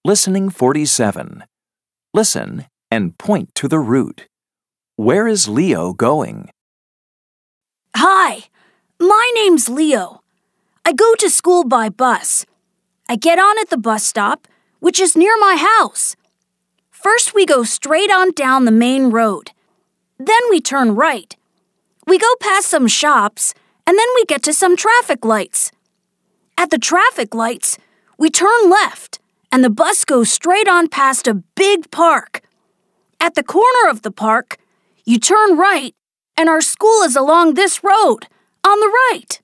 Listening 47. Listen and point to the route. Where is Leo going? Hi, my name's Leo. I go to school by bus. I get on at the bus stop, which is near my house. First, we go straight on down the main road. Then we turn right. We go past some shops, and then we get to some traffic lights. At the traffic lights, we turn left, and the bus goes straight on past a big park. At the corner of the park, you turn right, and our school is along this road, on the right.